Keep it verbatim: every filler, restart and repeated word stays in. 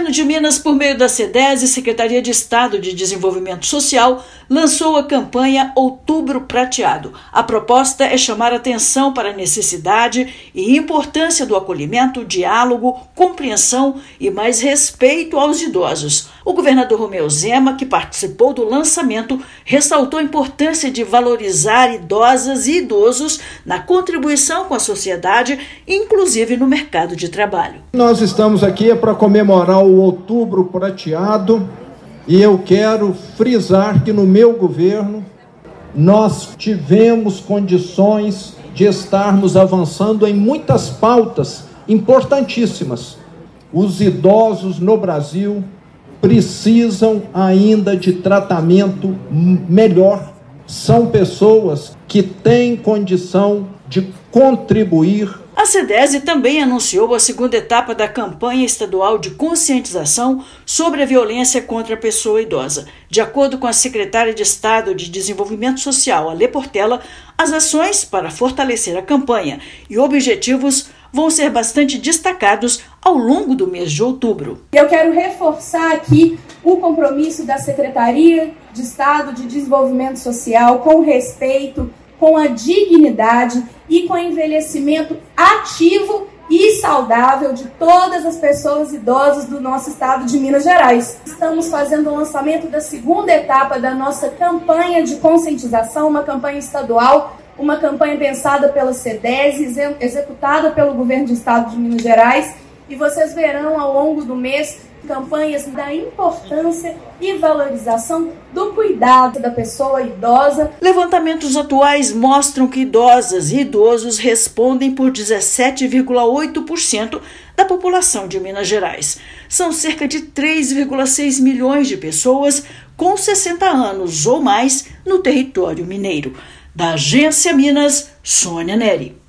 Governo de Minas, por meio da SEDES e Secretaria de Estado de Desenvolvimento Social, lançou a campanha Outubro Prateado. A proposta é chamar atenção para a necessidade e importância do acolhimento, diálogo, compreensão e mais respeito aos idosos. O governador Romeu Zema, que participou do lançamento, ressaltou a importância de valorizar idosas e idosos na contribuição com a sociedade, inclusive no mercado de trabalho. Nós estamos aqui para comemorar o Outubro Prateado e eu quero frisar que no meu governo nós tivemos condições de estarmos avançando em muitas pautas importantíssimas. Os idosos no Brasil precisam ainda de tratamento melhor. São pessoas que têm condição de contribuir. A SEDES também anunciou a segunda etapa da campanha estadual de conscientização sobre a violência contra a pessoa idosa. De acordo com a secretária de Estado de Desenvolvimento Social, Alê Portela, as ações para fortalecer a campanha e objetivos vão ser bastante destacados ao longo do mês de outubro. Eu quero reforçar aqui o compromisso da Secretaria de Estado de Desenvolvimento Social com respeito, com a dignidade e com o envelhecimento ativo e saudável de todas as pessoas idosas do nosso estado de Minas Gerais. Estamos fazendo o lançamento da segunda etapa da nossa campanha de conscientização, uma campanha estadual, uma campanha pensada pela SEDES, executada pelo governo do estado de Minas Gerais, e vocês verão ao longo do mês campanhas da importância e valorização do cuidado da pessoa idosa. Levantamentos atuais mostram que idosas e idosos respondem por dezessete vírgula oito por cento da população de Minas Gerais. São cerca de três vírgula seis milhões de pessoas com sessenta anos ou mais no território mineiro. Da Agência Minas, Sônia Neri.